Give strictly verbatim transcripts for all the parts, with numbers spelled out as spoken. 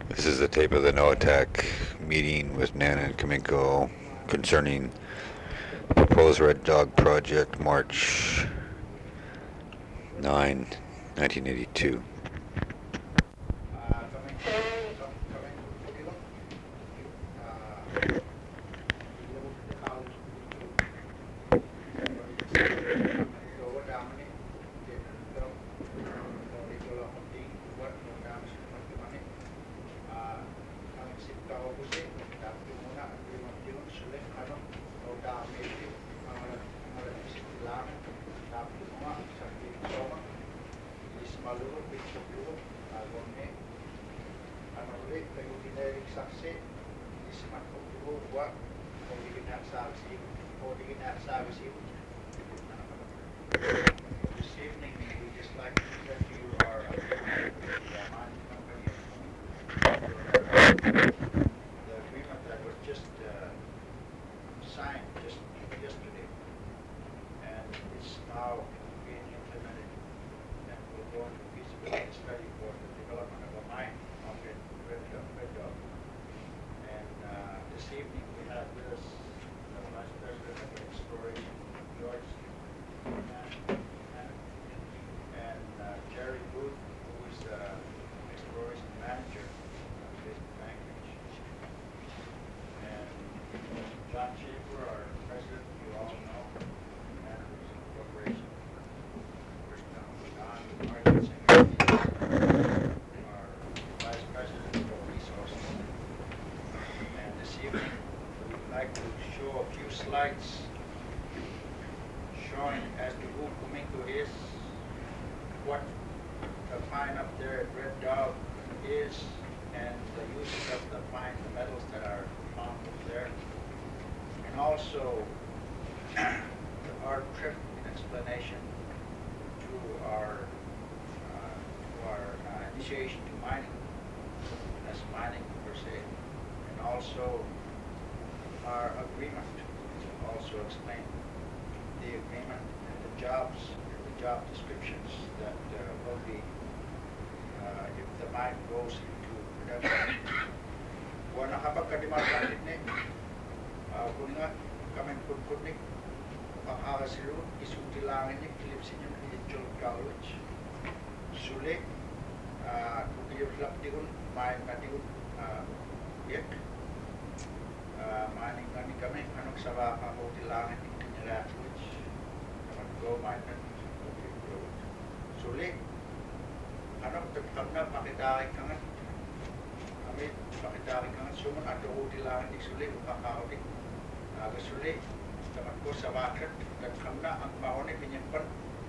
This is the tape of the NOAATAC meeting with Nana and Kaminko concerning proposed Red Dog project, March ninth, nineteen eighty-two. Uh, coming to com, coming to Pudigon, uh, Ilabut the college to so what Damani, General, Nicola Hondi, what no dams to money, uh, coming sit down, Dapti Muna, Agreement June, Sule, Hano, no dam, maybe, Amala sit lang, Dapti Muna, Sakti Soma, is Maluro, Pitch of Luro, Agone. Ano ulit, kayo dinarik saksi, isiman ko duro, wak, o di ginagsabi o di ginagsabi siya. This evening, we just like to present you our agreement with the mining company of the agreement that was just uh, signed just yesterday, and it's now being implemented, and we're going to feasibility study for the development of a mine up in Red Dog. Red Dog. And uh, this evening we have with us the Vice President of Exploration, George, and, and, and uh, Jerry Booth, who is uh, Exploration Manager of Basin Anchorage, and John Schaefer, our President, you all know, Managers Corporation. Don Martinsinger, our Vice President of Resources. And this evening, we'd like to show a few slides showing as to who Kaminko is, what the mine up there at Red Dog is, and the uses of the mine, the metals that are found up there. And also, our trip in explanation to our, uh, to our uh, initiation to mining, as mining per se, and also our agreement to also explain the agreement and the jobs, and the job descriptions that uh, will be uh, if the mine goes into production. Wana habang kadimarkan ini, kuninga kami kunkunik pakakasilu isutilangin ni klipsin yung John College. Sulit, kukiyot lang tikun, main na tikun, yek. Maning kami kami, anong sawa ako tilangin ni Kanyara College. Naman go, main na, sulit. Anong tagtag na, pakitakin ka nga. Kami, pakitakin ka nga, sumun ato ko tilangin ni sulit, ukakaulik. Naga sulit, naman ko sa bakit, tagtag na, ang mahoni pinyampan.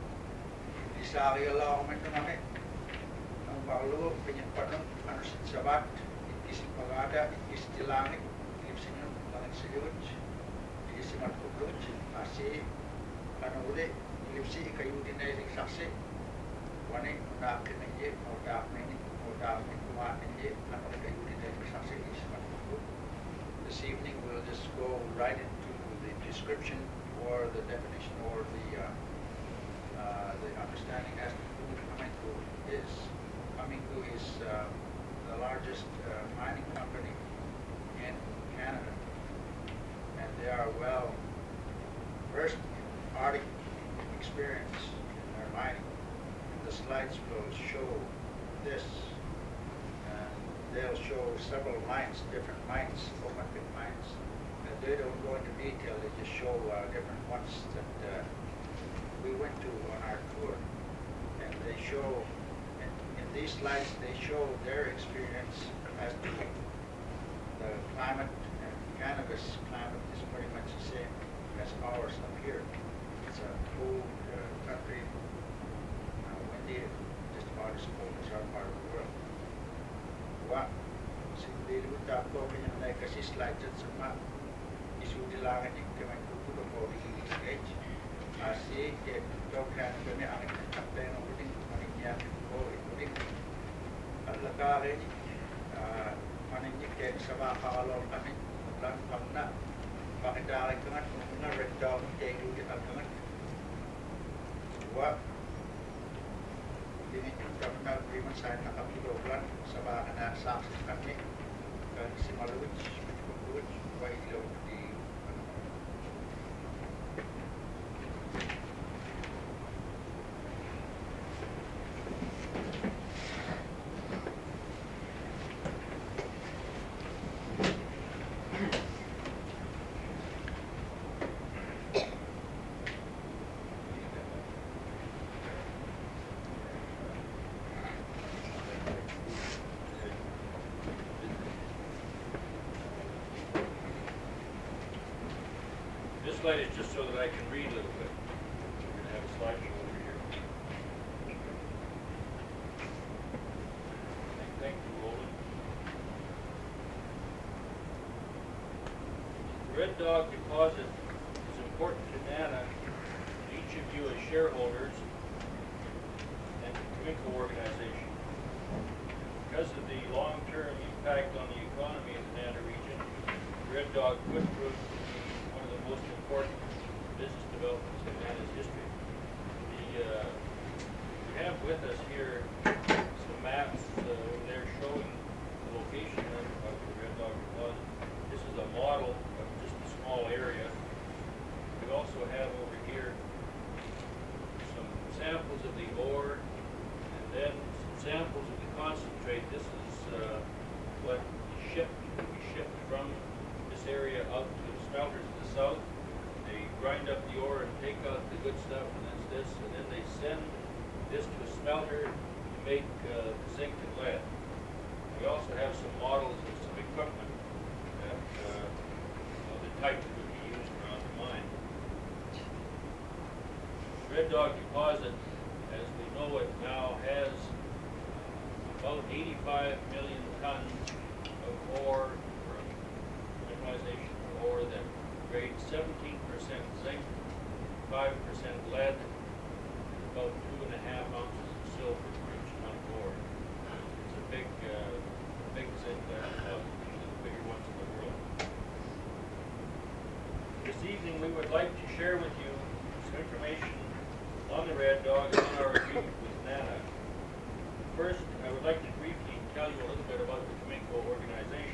Isari Allah ako man namin. Ang paulo, pinyampan ng ano sa sabat, itisip pagada, itisip tilangin, ilipsin yung langit sa yun, itisip matkuklod, kasi ano uli, ilipsi kayo din na iling saksi, wani, unakin na niya, unakin na niya, unakin kumakin niya, ano kayo din na iling saksi, itisip matkuklod. This evening we'll just go right into the description or the definition or the uh, uh, the understanding as to who Kaminko is. Kaminko is uh, the largest uh, mining company in Canada, and they are well versed in Arctic experience in their mining. And the slides will show this, and they'll show several mines, different mines, open pit mines. And they don't go into detail, they just show uh, different ones that uh, we went to on our tour. And they show, in, in these slides, they show their experience as to the climate, and Canada's climate is pretty much the same as ours up here. It's a cold uh, country, uh, windy, just about as cold as our part of the world. Wa, siguro tapo kanya kasi slides at sama isu dilangan yung kami kukulo ko di stage. Asi ke tokan kami ang kapten ng uling maninya ko uling alakare ni maninya ke sa makakalaw kami lang pag na pakidari ka nga na Red Dog ke yung kita ka nga wa Dini kami nag-agreement sa na kami dogan sa baka na saksit kami. Kami si Maluj, Maluj, Wai Ilaw di This slide is just so that I can read a little bit. We're going to have a slideshow over here. Thank, thank you, Roland. The Red Dog deposit is important to NANA, and each of you as shareholders, and the Cominco organization. Because of the long-term impact on the economy in the NANA region, Red Dog would prove to be one of the most important business developments in NANA's history. The, uh, we have with us here some maps uh, over there showing the location of, of the Red Dog deposit. This is a model of just a small area. We also have over here some samples of the ore and then some samples of the concentrate. This is uh, what shipped, we shipped from this area out to the smelters to the south. They grind up the ore and take out the good stuff, and that's this, and then they send this to a smelter to make uh, zinc and lead. We also have some models of some equipment that uh, of the type that would be used around the mine. Red Dog deposit, as we know it now, has about eighty-five million tons of ore, or mineralization of ore that grades seventeen percent zinc, five percent lead, and about two and a half ounces of silver for each ton of ore. It's a big, uh, big zinc lead deposit, one of the bigger ones in the world. This evening we would like to share with you some information on the Red Dog and on our agreement with NANA. First, I would like to briefly tell you a little bit about the Cominco organization.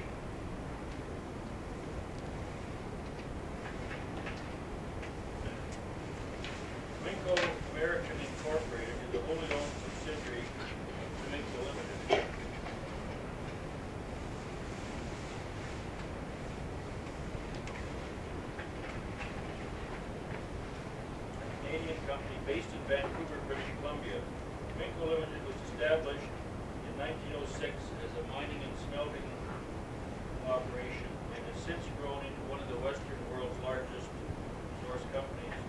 Cominco American Incorporated is a wholly owned subsidiary of Cominco Limited. A Canadian company based in Vancouver, British Columbia. Cominco Limited was established in nineteen oh six as a mining and smelting operation and has since grown into one of the Western world's largest resource companies.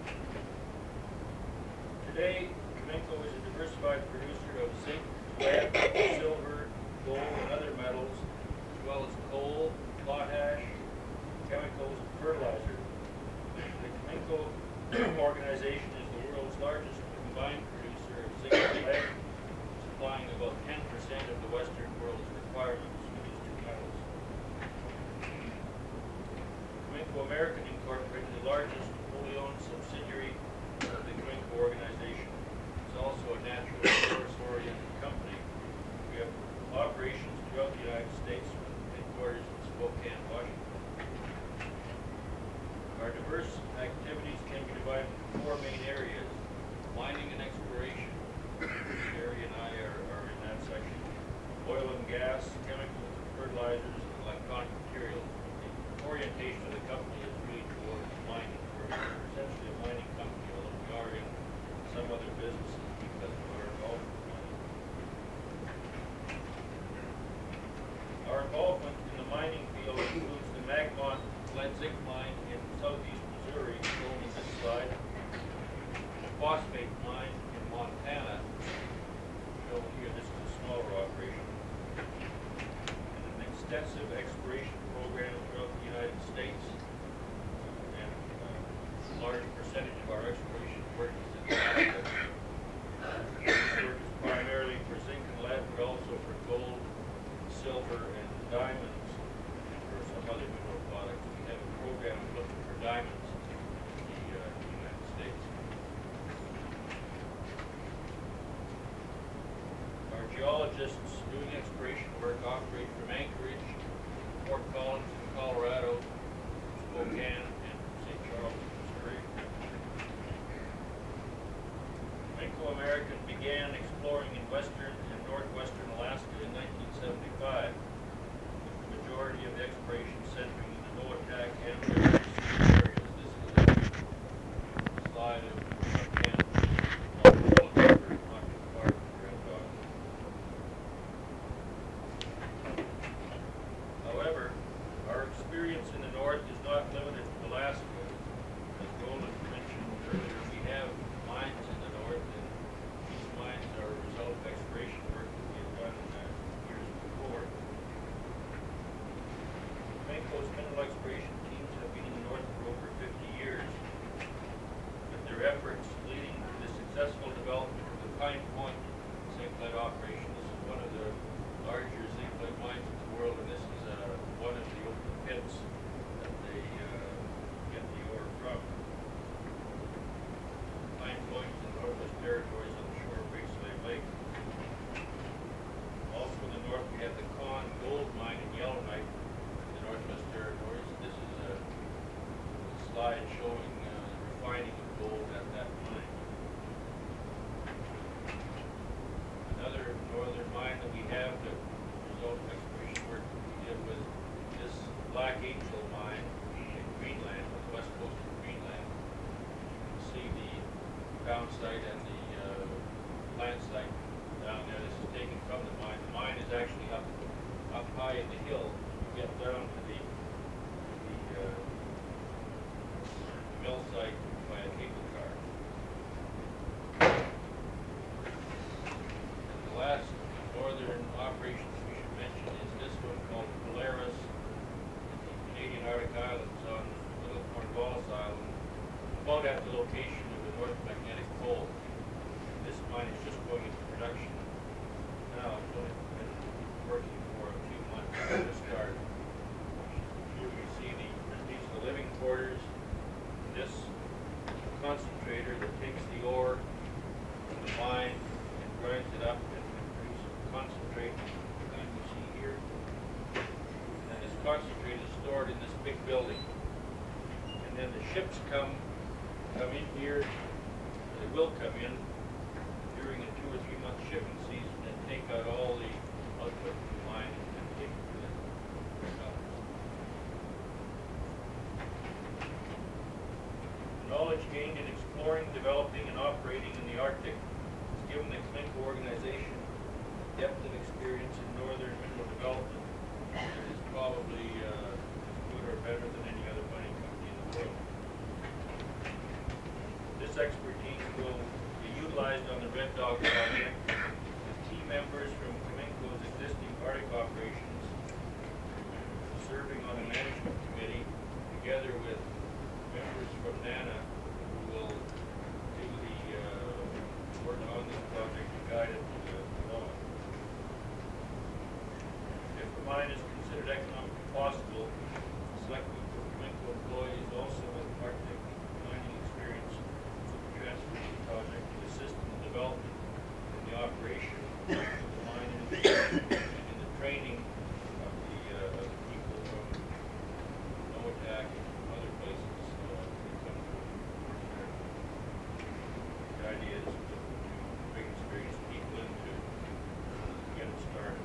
Today, Cominco is a diversified producer of zinc, lead, silver, gold, and other metals, as well as coal, potash, chemicals, and fertilizer. The Cominco organization is the world's largest combined producer of zinc and lead, supplying about ten percent of the Western world's requirements for these two metals. Cominco American Incorporated, the largest wholly owned subsidiary of the Cominco organization, is also a natural resource-oriented company. We have operations throughout the United States with headquarters in Spokane, Washington. Our diverse activities can be divided into four main areas: mining and exploration. Sherry and I are, are in that section. Oil and gas, chemicals, fertilizers, and electronic materials. The orientation of the company is really towards mining. We're essentially a mining company, although we are in some other businesses because of our involvement in mining. Our involvement in the mining field includes the Magmont lead zinc mine in southeast Missouri, shown in this slide, the phosphate mine in Montana, shown here. This is a smaller operation, and an extensive exploration program throughout the United States. And uh, a large percentage of our exploration work is in Alaska. This work is primarily for zinc and lead, but also for gold, silver, and diamonds, and for some other mineral products. We have a program looking for diamonds in the uh, United States. doing exploration work operate from Anchorage, Fort Collins in Colorado, Spokane, and Saint Charles, Missouri. Cominco American began exploring in western and northwestern Alaska in nineteen seventy-five, with the majority of the exploration centering in the Noatak and Bering Sea areas. This is a slide of Canada. However, our experience in the north is not limited to Alaska. As Roland mentioned earlier, we have mines in the north, and these mines are a result of exploration work that we have done uh, years before. Cominco's mineral exploration teams have been in the north for over fifty years, with their efforts leading to the successful development of the Pine Point zinc lead operation. This is one of the larger zinc lead mines in the world, and this is uh, one of the open pits that they uh, get the ore from. Pine Point in the Northwest Territories on the shore of Great Slave Lake. Also in the north, we have the Con Gold Mine in Yellowknife in the Northwest Territories. This is a slide showing uh, refining of gold at that mine. Another northern mine that we have that result of exploration work that we did was this Black Angel mine in Greenland, on the west coast of Greenland. You can see the pound site and the uh, plant site down there. This is taken from the mine. The mine is actually up up high in the hill. You get down to the, the uh, mill site by a cable car. And the last northern operations we should mention is this one called Polaris in the Canadian Arctic Islands on Little Cornwallis Island, about at the location of the North Magnetic Pole. This mine is just going into production now. It's only been working for a few months to start. Here we see the, these are the living quarters. This concentrator that takes the ore from the mine and grinds it up and produces concentrate, like you see here. And this concentrate is stored in this big building. And then the ships come come in here. They will come in during a two or three month shipping season and take out all the output from the mine and take it to the warehouses. Knowledge gained in exploring, developing, and operating in the Arctic has given the Cominco organization depth of experience in northern mineral development that is probably uh, as good or better than any other mining company in the world. This expertise will be utilized on the Red Dog project with key members from Cominco's existing Arctic operations serving on the management committee together with members from NANA who will do the uh, work on this project and guide it to the development. If the mine is considered economically possible, the select group of Cominco employees also with Arctic mining experience for the transportation project to assist in the development and the operation of the mine and in the training of the, uh, of the people from Noatak and from other places uh, that come to work there. The idea is to, to bring experienced people in to get it started.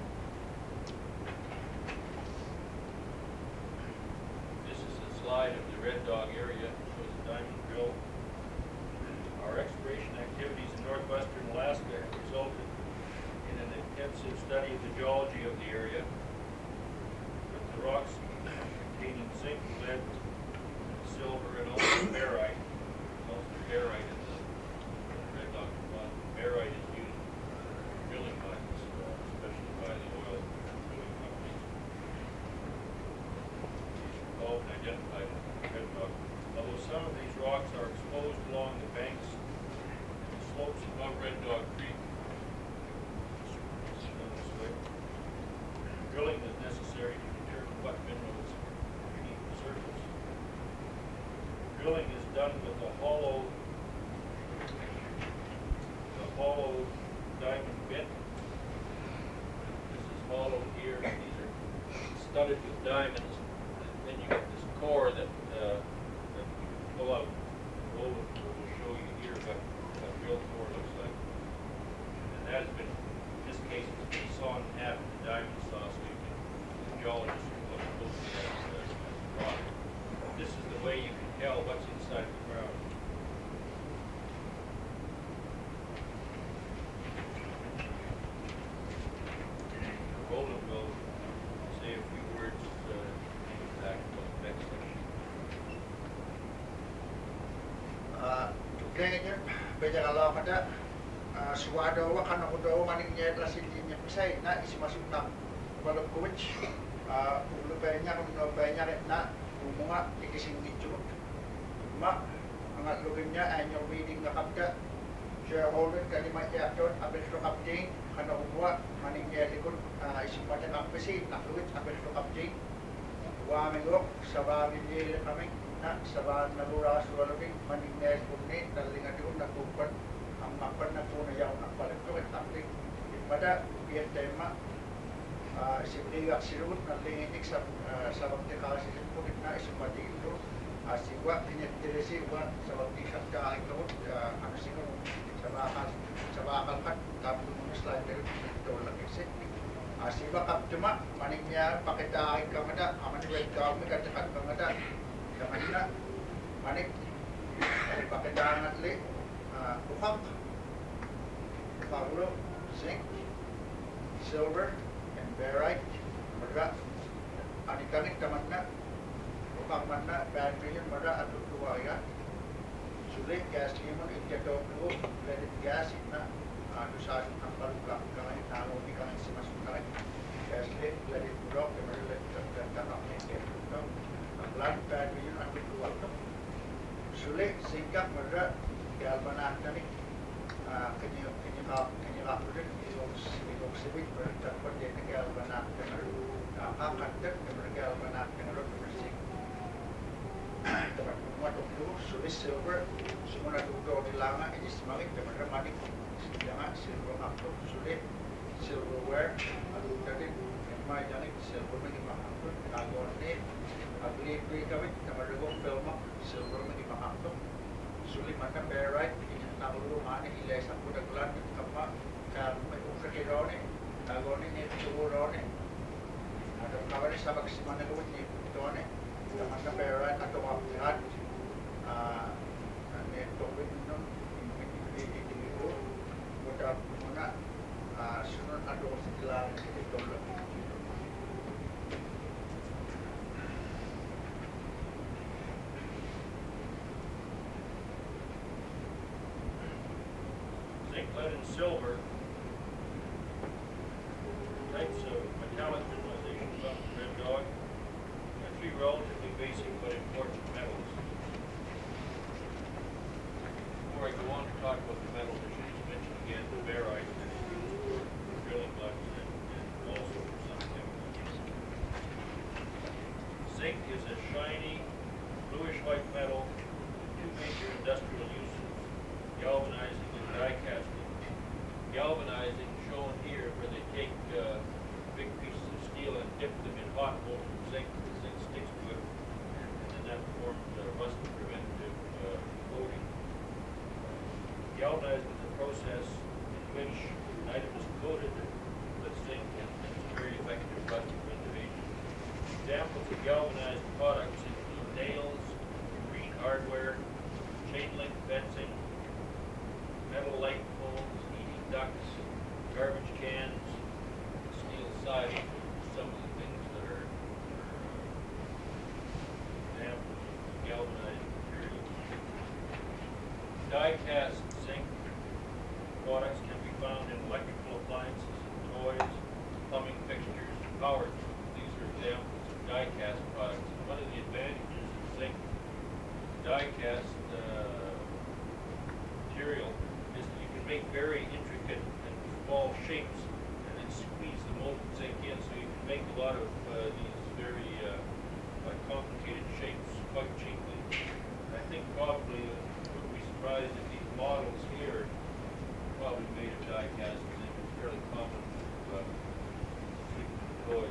This is a slide of the Red Dog area. It shows the diamond drill. Our exploration activities in northwestern Alaska have resulted in an intensive study of the geology of the area, with the rocks containing zinc, lead, silver, and also barite. Also barite in the, in the Red Dog deposit. Barite is used for drilling mines, uh, especially by the oil drilling companies. These are called and identified in the Red Dog. Although some of these rocks are exposed along the banks and the slopes above Red Dog Creek, drilling is necessary to determine what minerals are beneath the surface. Drilling is done with a hollow here. These are studded with diamonds. And then you get this core that, uh, that you pull out. Roland will show you here what a real core looks like. And that has been, in this case, it's been sawn in half with the diamond saw, so you can, the geologist can look closely at uh, the rock. This is the way you can tell what's inside the ground. Roland will say a few words uh, back about the next section. Uh, today, beda kalau kada suwado wa kana kudo maning nyet la silin nya pisai na isi masuk na balok coach ulu banyak no banyak na umunga ikising dicut ma angat luginya annual meeting na kapda shareholder kalima yaton abel to kapding kana umwa maning nyet ikut isi pada kampesi na luit abel to kapding wa mengok sabagin ye kami na sabag na lura suwaloging maning nyet kunni dalinga diun na kupat ang mapan na po na yaw na balik ko at tapik pada biar tema sibigak sirut na linginik sa sa wakti kasi sipukit na isumati ito asiwa pinagdiresi wa sa wakti sa kain ko ano siguro sa bakal sa bakal kat tapos mo slide ito lang kasi asiwa kaptuma maningnya pakita ay kamada aman di wet ka mi katakan kamada kamada manik pakita ngatli Bukhak, Pablo, zinc, silver, and barite. Mada, anikangit kaman na, bukhak man na, bad million mada at tuwa yan. Sulit, gas limon, ityato ko, let it gas, na, ano sa ang palulak kangay, nalo ni kangay si masunay. Gas lit, let it drop, and let it kakak ni ito. Ang land, bad million, at tuwa ito. Sulit, singkak, mada, galvanak na ni kanya kanya ka kanya ka po rin yung yung sibig pero dapat din na galvanak na rin nakakagdag na galvanak na rin kasi dapat pumatok doon sulit silver sumunod doon nila nga ini semangit dapat ramanik sila nga silver akto sulit silverware at din yung mga janit silver na lima akto nagawa ni aglipay kami na maragong film silver na lima akto sulit maka barite ini nakulu mani ilay sa kudaglan kapa kan may usa kirone nagone ni tuurone ada kawani sa magsimana gawin ni tone maka barite ato apihat ah ni tobin non ini ini ko muda muna sunod ato sila ito lang Lead and silver, types of metallic mineralization found in Red Dog, are three relatively basic but important metals. Before I go on to talk about the metals, I should just mention again the barite that is used for drilling blocks and, and also for some chemicals. Zinc is a shiny, bluish-white metal with two major industrial uses, galvanizing and die casting. Galvanizing shown here where they take uh, big pieces of steel and dip them in hot molten zinc. The zinc sticks to it, and then that forms uh, rust preventative uh, coating. Galvanizing is a process in which an item is coated with zinc and it's a very effective rust preventive agent. Examples of galvanized products include nails, green hardware, chain link fencing, metal light poles, ducts, garbage cans, steel siding, some of the things that are, are examples of galvanized materials. Die-cast zinc products can be found in electrical appliances, toys, plumbing fixtures, and power tools. These are examples of die-cast products. And one of the advantages of zinc die-cast uh, material is that you can make very intricate and small shapes and then squeeze the molten zinc in, so you can make a lot of uh, these very uh, uh, complicated shapes quite cheaply. I think probably uh, wouldn't be surprised if these models here are probably made of die cast zinc. It's fairly common to uh, sleep with toys.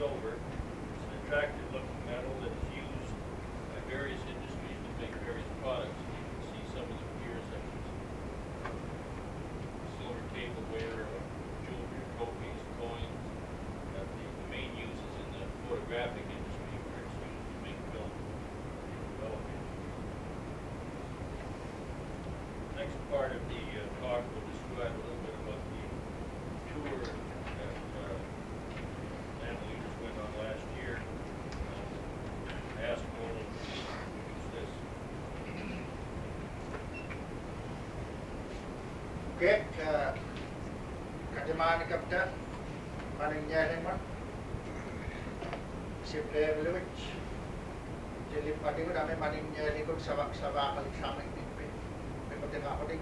silver. It's an attractive looking metal that is used by various industries to make various products. You can see some of the gears such as silver tableware, or jewelry, trophies, coins. Uh, the, the main use is in the photographic industry where it's used to make film and development. Next part of the uh, talk will describe a little bit about the tour that uh, land leaders went on last year. Uh, I asked Roland to introduce this. Okay, uh, Katimani Kapta, Maningyarimon, Simple Village, Jelly Padigo, I mean Maningyalikun Savak Savak Samak, Pimotin Ahodik,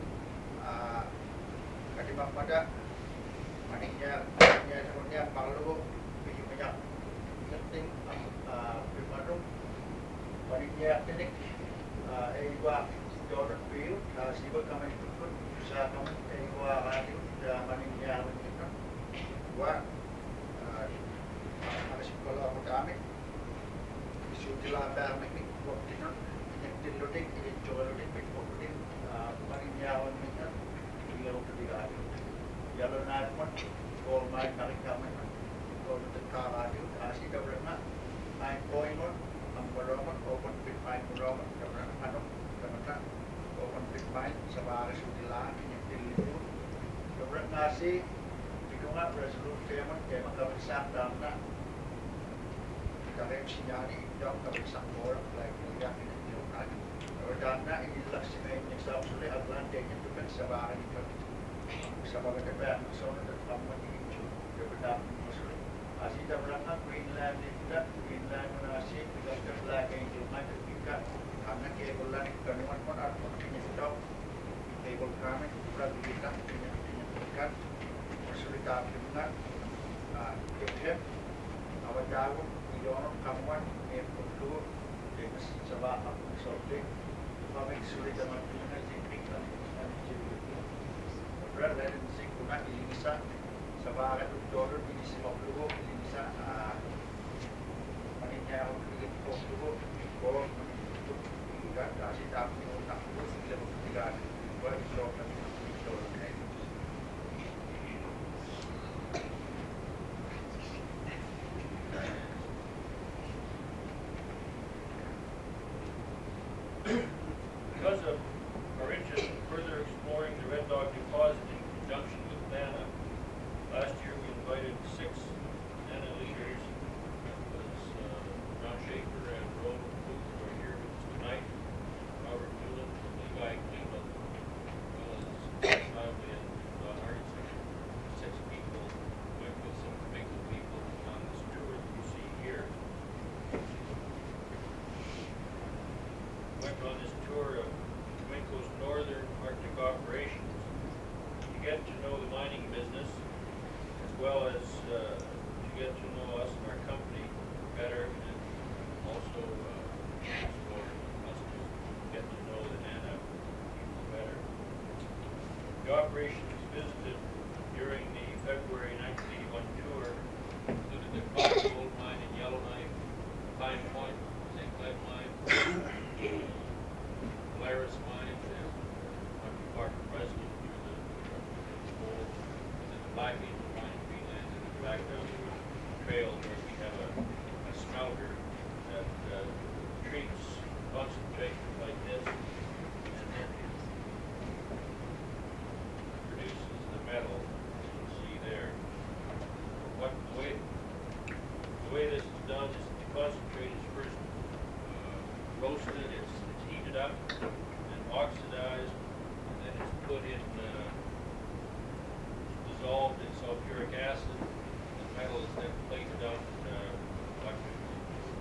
Katimam Pada, Maningya, Maningya, Palugo, Pimaya, Lifting, Pimadum, Maningya Clinic, Ewa, Jordan Field, Siva coming to food, Sakam, Ewa Radio, Maningya, Wa, Alasikola Mutami, Sutila Barmik, Waptinon, Tilotic, Jolotic, Pickpocketing, Maningya, Yellow to the radio, Yellow Night one, Gold Mine, Marikaman, go to the car radio, Asi Gavrana, Nine Point One, Ambaroman, Open Pit Mine Roman, Gavrana, Hanum, Gamata, Open Pit Mine, Savara Sutila, Yellow, Gavrana Nasi, Pidunga, Resolute Payment, Kema Kavit Sam Damna, Karem Sinyani, Dom Kavit Sam Moram, like Yak in the Yokan, Rodana, in Laxime, Nixabsule, Atlantic, and Savara, Savara, the Bam, so that from what you do, the Rodam, Asita Brana, Greenland, Greenland, when I see, because the Black Angel might have been cut. I'm not able to turn one one out from the top. Able to come in, probably cut, cut, or should it have been cut? Give him our dog, we don't come one, name for two, famous Sabah, so big, public Sulita Martina, they pick up and rather than see Kuna Ilisa, Sabah, daughter, Ilisa of Lugo, Ilisa, Manina, Lugo, or got it up, you know, not losing level to the garden, but it's short and short. Because of our interest in further exploring the Red Dog deposit in conjunction with NANA, last year we invited six NANA leaders. That was uh, John Schaefer and Roland Booth, who are here with us tonight, Robert Newland, and Levi Cleveland, as well as Lively and Don Hardison. Six people went with some Jamaican people on this tour that you see here. Went on this tour of Jamaica's northern Arctic operations to get to know the mining business, as well as uh, to get to know us and our company better, and also uh, for us to get to know the NANA people better. The operations visited during the February nineteen eighty-one tour included the Copper Gold Mine in Yellowknife, Pine Point, Zinc Lead Mine, Polaris Mine, and Monkey Park Preston near the gold, and then the Black Angel Mine in Greenland, and in the background there's a trail where we have a, a smelter that uh, treats concentrators like this, and then produces the metal, as you can see there. What the way the way this is done is the concentrate is first uh, roasted, it's, it's heated up and oxidized, and then it's put in, uh, dissolved in sulfuric acid. The metal is then plated up uh, electrically.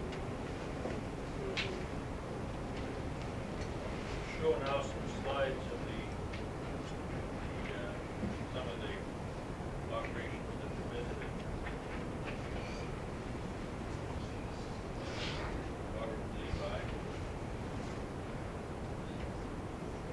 Show now some slides of the, the uh, some of the operations that we visited. Robert Levi.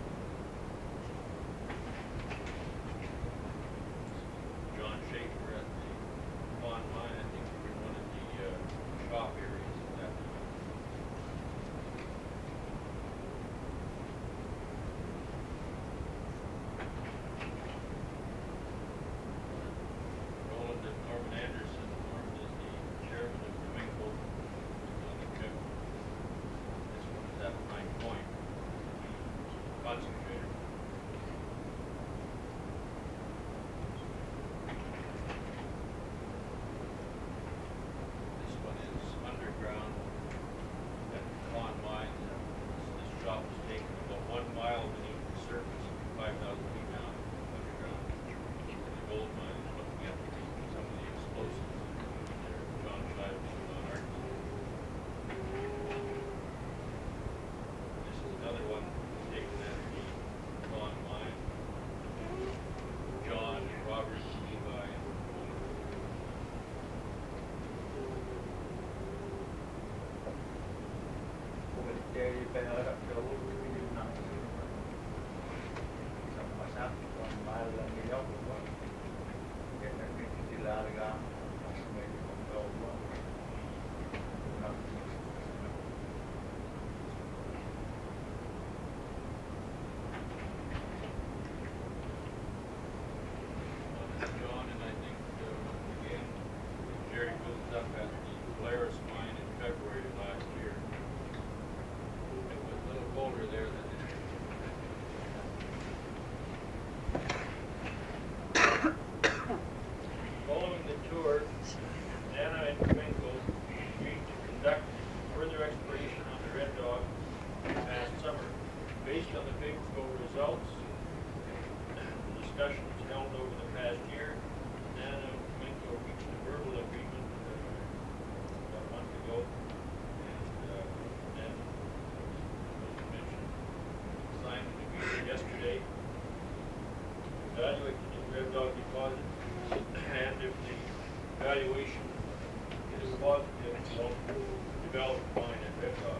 Nana and Cominco agreed to conduct further exploration on the Red Dog past summer. Based on the favorable results and discussions held over the past year, Nana and Cominco reached a verbal agreement uh, about a month ago, and uh, then, as mentioned, signed an agreement yesterday to evaluate the new Red Dog deposit, and if the evaluation is positive, we'll develop a mine at Red Dog.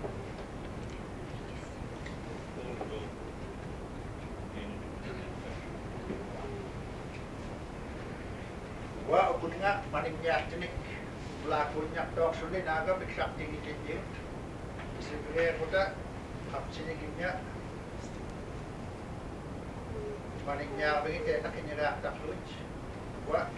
Wa ubud nga maningnya tinik lakunya dok suli naga biksak tinggi tinggi. Sebenarnya kuda kapsini kimnya maningnya begitu nak ini rak tak luc. Wa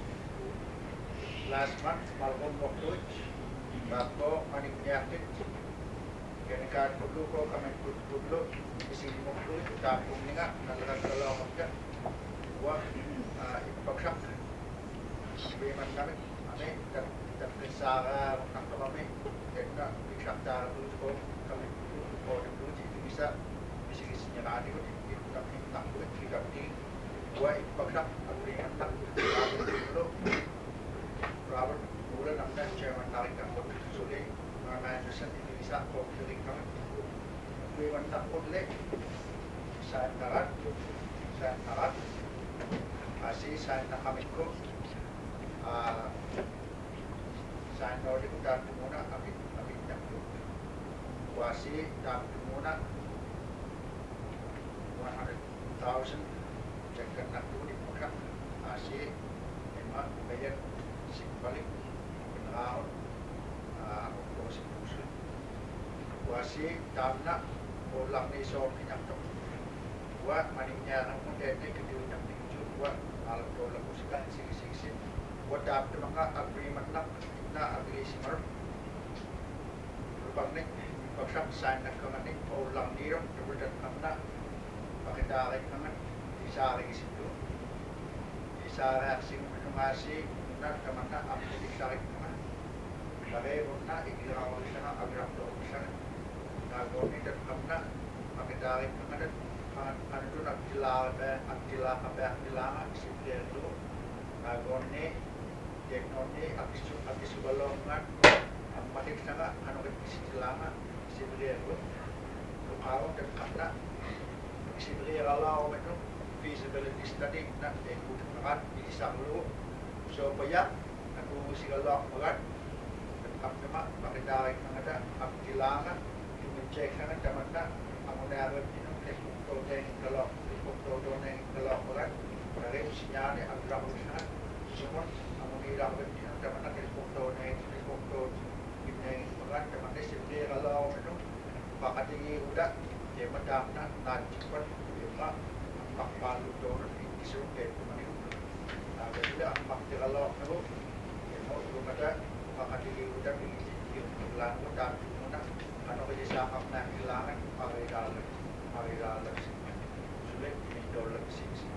last month malum mok luc. Bako maningnya tit. Kena kan kudu ko kami kudu kudu isi mok luc. Tapung ni nga nalaga kalau maknya. Wa ipaksak. Bagaimana kami, kami dan dan kesara nak kami, kita bisa tahu dulu kami dulu dulu itu bisa bisa senyara itu itu kami tak boleh tidak di dua ipaksak agreement tak dulu Robert bulan enam Chairman tarik kampung sulit mana jurusan itu bisa kau pilih kami agreement tak boleh saya tarat saya tarat masih saya nak kami ko Uh, saya tahu di kota Timuna, kami kami tak tahu. Wasi tak Timuna, one hundred thousand. Jangan nak tahu di kota. Asi, memang bayar sih balik penahun. Ah, untuk sih. Wasi tak nak ulang ni so minyak tu. Buat maningnya nak mungkin ni kedua nak tuju buat alat ulang musikan sih-sih. Wadap tu maka agreement nak na agree simar rupang ni pagsak sign na kang ni ulang niro tubudan kamna pakidari kang isari situ isara sing masi na kamana apti isari kang kare na ikiraw sana agrap do sana nagoni dan kamna pakidari kang dan kan anu nak jila ba akila ba akila sipir tu nagoni teknologi habis habis balongan ang matik na ano kasi lama sibrero lukaw dan kana sibrero lao ito feasibility study na ekut makat isang lu so paya aku sigalo makat ang nama pakidari ng ada ang kailangan i-check na naman na ang unaran ito ekut to den kalau ekut to den kalau makat kare sinyal ang graph na sumot Irang betul, teman nak foto ni, foto ini, makan teman ni sendiri kalau itu pakai tinggi udah, dia macam nak nak cepat, dia mak mak palu turun di sungai teman itu. Tapi tidak mak kalau itu, dia mau tu macam pakai tinggi udah di di bulan udah, mana anu kerja saham nak hilangan pakai dalam, pakai dalam sulit di dalam sini.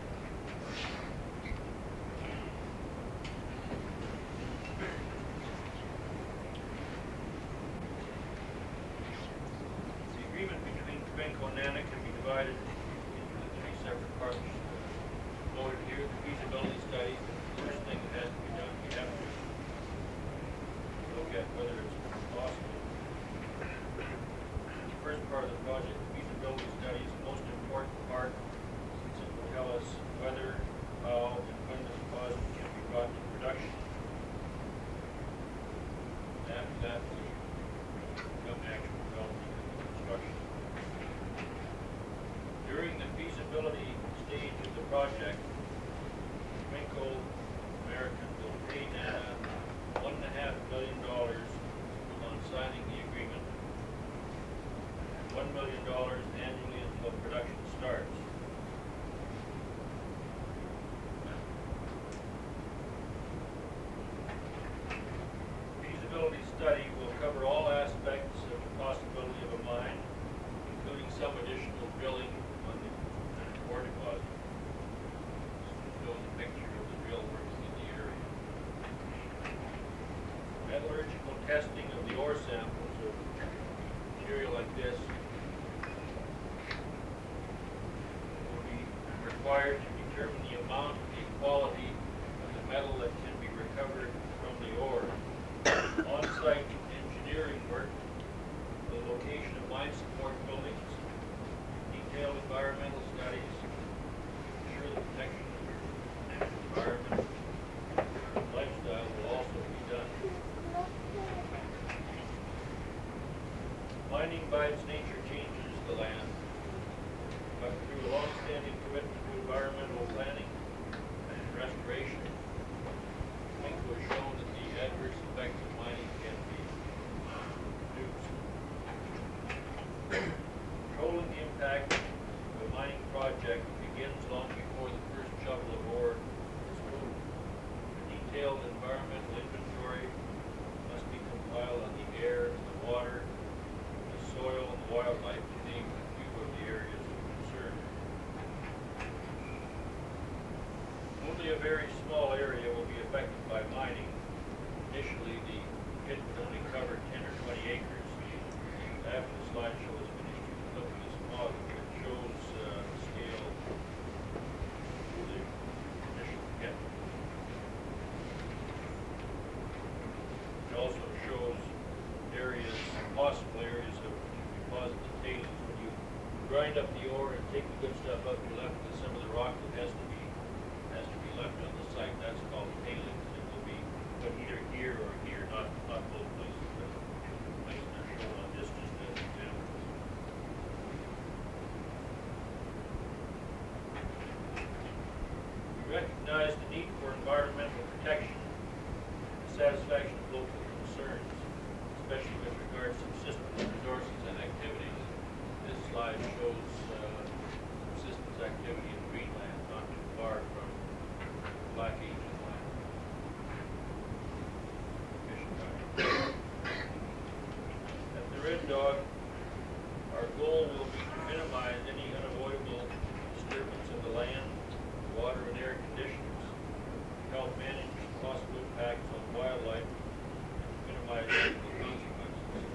Nana can be divided into three separate parts. Noted here, the feasibility study. The first thing that has to be done, we have to look at whether it's possible. The first part of the project, the feasibility study, is the most important part since it will tell us whether, how, and when the deposit can be brought to production. After that, we come to actual development and construction. During the feasibility stage of the project, Cominco American will pay Nana one and a half million dollars upon signing the agreement, and one million dollars annually until production starts. Feasibility study will cover all aspects of the possibility of a mine, including some additional drilling on the ore deposit. Shows a picture of the drill working in the area. testing of the ore samples of material like this will be required to determine the amount and quality of the metal that can be recovered from the ore. On-site engineering work, the location of mine support buildings, detailed environmental studies, ensure the protection of the environment and lifestyle will also be done. Mining by its nature changes the land, but through a long-standing commitment to environmental planning and restoration, Minco has shown that the adverse effects of mining can be reduced. Controlling the impact of a mining project begins long before the first shovel of ore is moved. A detailed environmental inventory must be compiled on the air, the water, the soil, and the wildlife, to name a few of the areas of concern. Only a very small area will be affected by mining. Initially, the pit would only cover ten or twenty acres. After the slideshow is finished, you can look at this model. It shows uh, the scale of the initial pit. It also shows areas, possible areas of deposit of tailings. When you grind up the ore and take the good stuff out, you're left with some of the rock that has to be has to be left on the site. That's called tailings. It will be put either here or here, not not both places, but places are shown on this just as examples. We recognize the need for environmental protection and the satisfaction of local concerns, especially with regards to subsistence resources and activities. This slide shows uh, subsistence activity in Greenland, not too far from Black Agent land. Fishing time. At the Red Dog, our goal will be to minimize any unavoidable disturbance of the land, water, and air conditions, to help manage possible impacts on wildlife, and minimize legal consequences.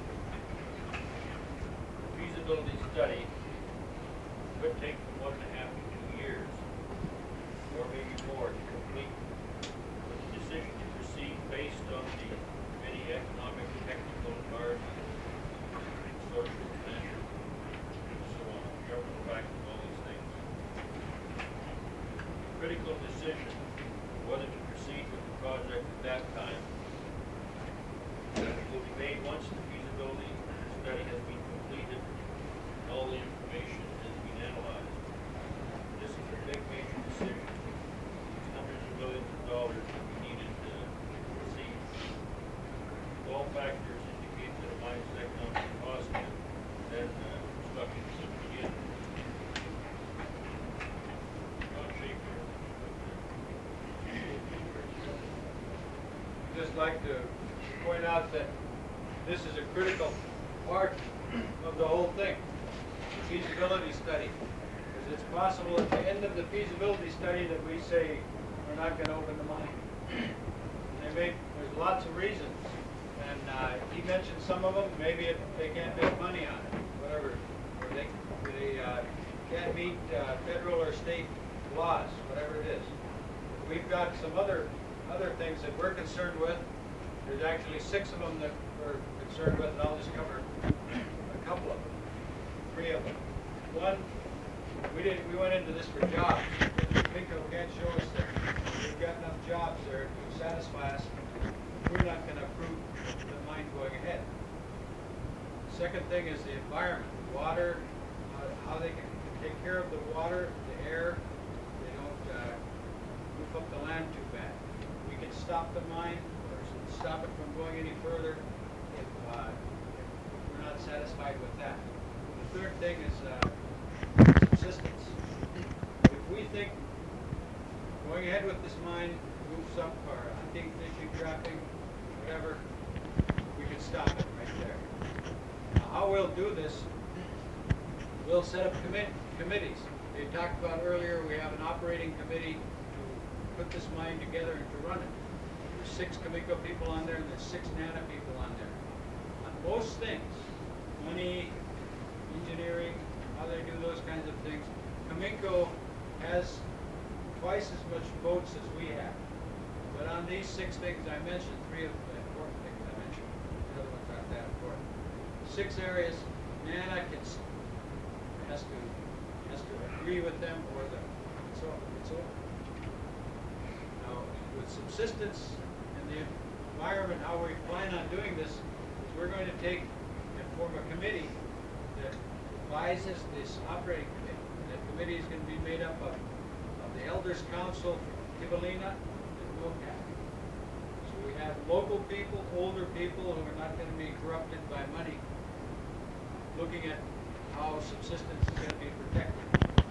The feasibility study could take from one and a half to two years, or maybe more, to complete, with the decision to proceed based on the many economic, technical, environmental, social, financial, and so on, governmental factors, all these things. The critical decision whether to proceed with the project at that time will be made once the feasibility study has been completed and all the information has been analyzed. This is a big major decision. Hundreds of millions of dollars will be needed to proceed. All factors indicate that a mine is economically positive, then uh, construction should begin. John Schaefer. I'd just like to point out that this is a critical part of the whole thing, the feasibility study. Because it's possible at the end of the feasibility study that we say we're not going to open the mine. They make, there's lots of reasons. And uh, he mentioned some of them. Maybe it, they can't make money on it, whatever. Or they, they uh, can't meet uh, federal or state laws, whatever it is. We've got some other other things that we're concerned with. There's actually six of them that we're concerned with, and I'll just cover a couple of them, three of them. One, we didn't. We went into this for jobs. Minco can't show us that we've got enough jobs there to satisfy us. We're not going to approve the mine going ahead. Second thing is the environment, water, uh, how they can take care of the water, the air. They don't uh, goof up the land too bad. We can stop the mine or stop it from going any further if, uh, if we're not satisfied with that. The third thing is uh, subsistence. If we think going ahead with this mine moves up our hunting, fishing, trapping, whatever, we can stop it right there. Now, how we'll do this, we'll set up commit committees. They talked about earlier, we have an operating committee to put this mine together and to run it. There's six Kamiko people on there and there's six NANA people on there. On most things, money, engineering, how they do those kinds of things, Kamiko has twice as much votes as we have. But on these six things I mentioned, three of the important things I mentioned, the other ones aren't that important. Six areas, NANA can, s- has to has to agree with them or the it's over. It's over. Now, with subsistence and the environment, how we plan on doing this is we're going to take and form a committee that advises this operating committee. And that committee is going to be made up of, of the Elders Council from Kivalina and Wilcat. So we have local people, older people who are not going to be corrupted by money, looking at how subsistence is going to be protected.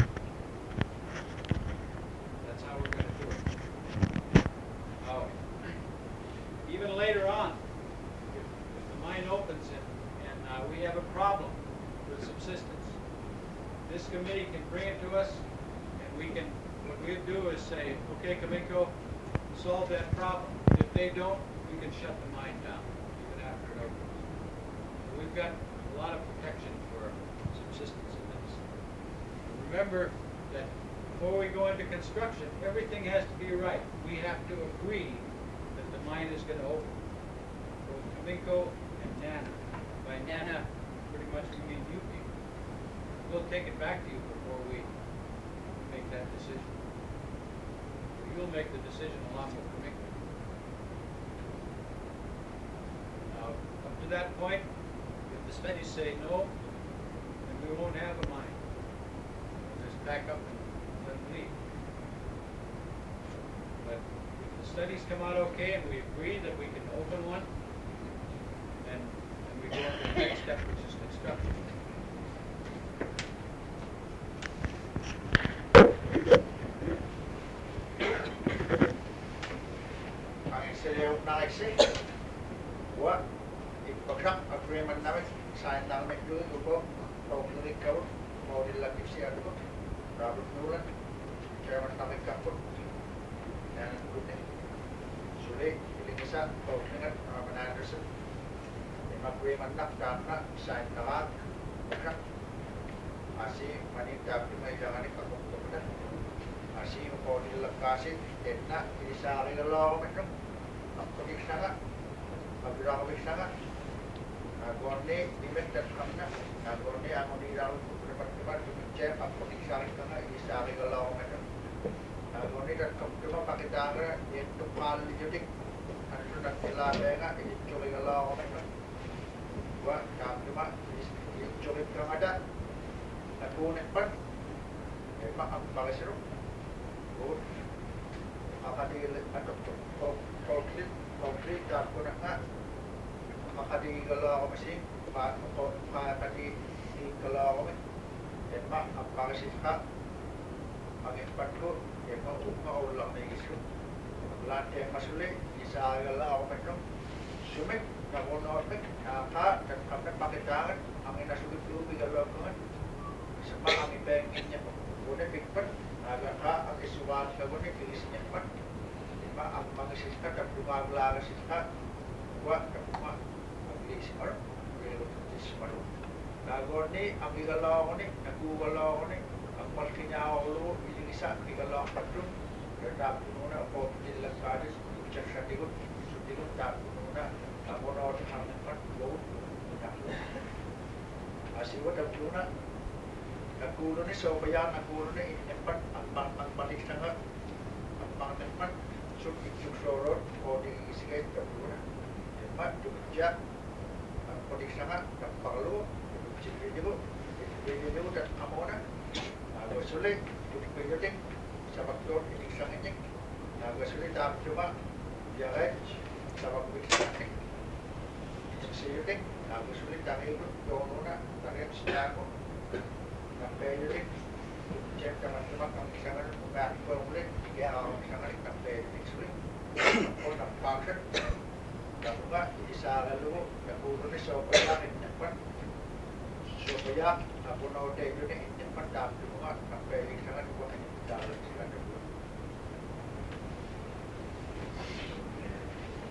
That's how we're going to do it. Now, even later on, if, if the mine opens and, and uh, we have a problem with subsistence, this committee can bring it to us, and we can, what we do is say, okay, Kamiko, solve that problem. If they don't, we can shut the mine down, even after it opens. So we've got a lot of protection for subsistence in this. Remember that before we go into construction, everything has to be right. We have to agree that the mine is going to open. Both Kamiko and NANA. By NANA, pretty much we mean you people. We'll take it back to you before we make that decision. You'll make the decision along with Kamiko. Now, up to that point, if the studies say no, then we won't have a mine. We'll just back up and let them leave. But if the studies come out okay and we agree that we can open one, then, then we go on to the next step, which is construction. Ang isiliyong naiksi, wa ipagsak agreement namin, sign namin dulu ko, pag-ulit ko, mau dilagip siya ko, Robert Nulan, chairman namin kapot, yan ang group Suli, iling isa, pag-ulit, Norman Anderson, yung agreement na, karena sign na lang, pagsak, asi manitap di may jangan ikakukuk na, asi yung mau dilagkasin, then na, inisari na lang ako ang pagkik na nga, pagkakawik na nga, nagorni, dimet at kam na, nagorni, ang unirang kulipat-lipat, dumit-cher, ang pagkik sa akin ka nga, inisari ka lang ako ngayon. Nagorni, at kam tuma pakita nga, yung tukal niyodik, ano doon ang tilabay nga, inisari ka lang ako ngayon. Wa, kam tuma, inisari ka nga da, nagunit pa, eh, maang pakisiro. Good. Makadili, ano, concrete, concrete, ako na nga, makadigala ako kasi, makadigala ako kasi, yan ma, ang pangasis ka, ang ipat ko, yan ma, umaulang na iso. Lahat yung masuli, isagala ako kasi, sumit, nakunod, naka, nagkamit pakitangan, ang inasugit-lubig alam ko nga, isa pa ang ipengin niya po, kunit ikpat, nagaka, ang isuwan ka kunit, ilis niya pa, ang mga sista, ang dumaglaga sista, wa, ang mag-ilis maro, mag-ilis maro. Nagor ni, ang igalaw ko ni, nagugalaw ko ni, ang malki niya ako luo, ilisa, ang igalaw ko patron, kaya muna, po, nilang kadis, ibigyan sa tigot, sa tigot, tapos muna, ako na ako ang naman, luo, asiwa, tapos muna, nagulo ni, so kaya nagulo ni, inempat, ang balik na nga, ang mga naman, so iksuksorot o di isigay kapura. Empat, dumidya. Ang podik na nga, kapakalo, dumidya mo, dumidya mo, dan amona. Nagwasulit, dumidya sa baktor, iniksang inyik. Nagwasulit, tapos cuma, biyaret, sa bakbiksan inyik. Iksiyutik, nagwasulit, tangilot, doon muna, tangilot siya ako. Nampayutik, check teman-teman kami sangat buka formulir ya orang sangat sampai disulit oh nampak kan buka bisa lalu yang buruk ni supaya ni cepat supaya aku nak deh ni cepat dah buka sampai sangat buka ni jalan silakan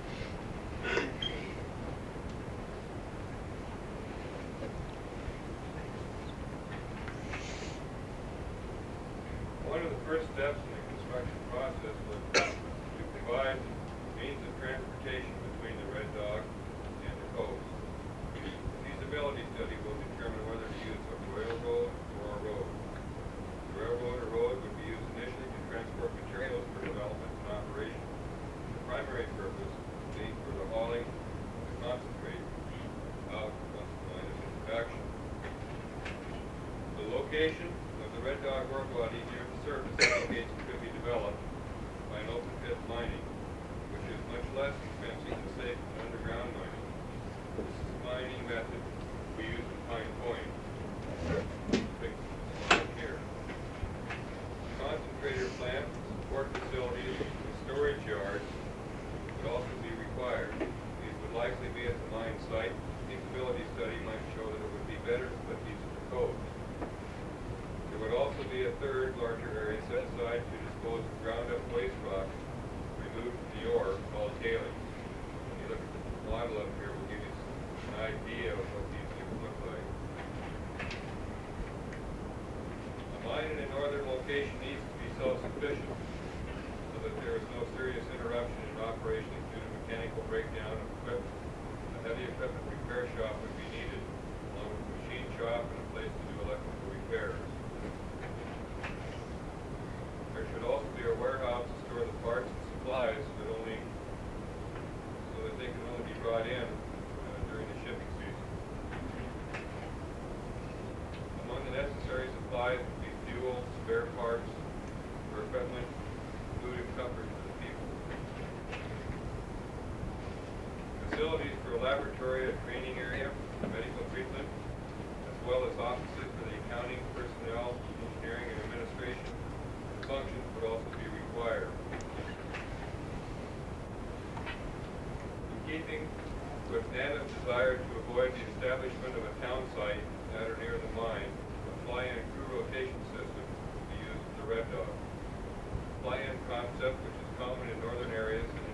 steps in the construction process was to provide means of transportation between the Red Dog and the coast. The feasibility study will determine whether to use a railroad or a road. The railroad or road would be used initially to transport materials for development and operation. The primary purpose being for the hauling of the concentrate out of the line of production. The location of the Red Dog ore body near the surface indicates it could be developed by an open pit mining, which is much less expensive and safe than underground mining. This is the mining method we use in Pine Point. Pictured here. Concentrator plant, support facilities, and storage yards would also be required. These would likely be at the mine site. Feasibility study might show that it would be better to put these in the code. There would also be a third larger area set aside to dispose of ground up waste rock removed from the ore called tailings. When you look at the model up here, we'll give you an idea of what these things look like. A mine in a northern location needs to be self-sufficient so that there is no serious interruption in operations due to mechanical breakdown of equipment. A heavy equipment repair shop would be needed, along with a machine shop and a place to do electrical repairs. There should also be a warehouse to store the parts and supplies so that only so that they can only be brought in uh, during the shipping season. Among the necessary supplies would be fuel, spare parts for equipment, food and comfort for the people. Facilities for a laboratory, a training area, medical treatment, as well as offices for the accounting, personnel, engineering, and administration functions would also be required. In keeping with NANA's desire to avoid the establishment of a town site at or near the mine, a fly-in crew rotation system would be used at the Red Dog. Fly-in concept, which is common in northern areas, is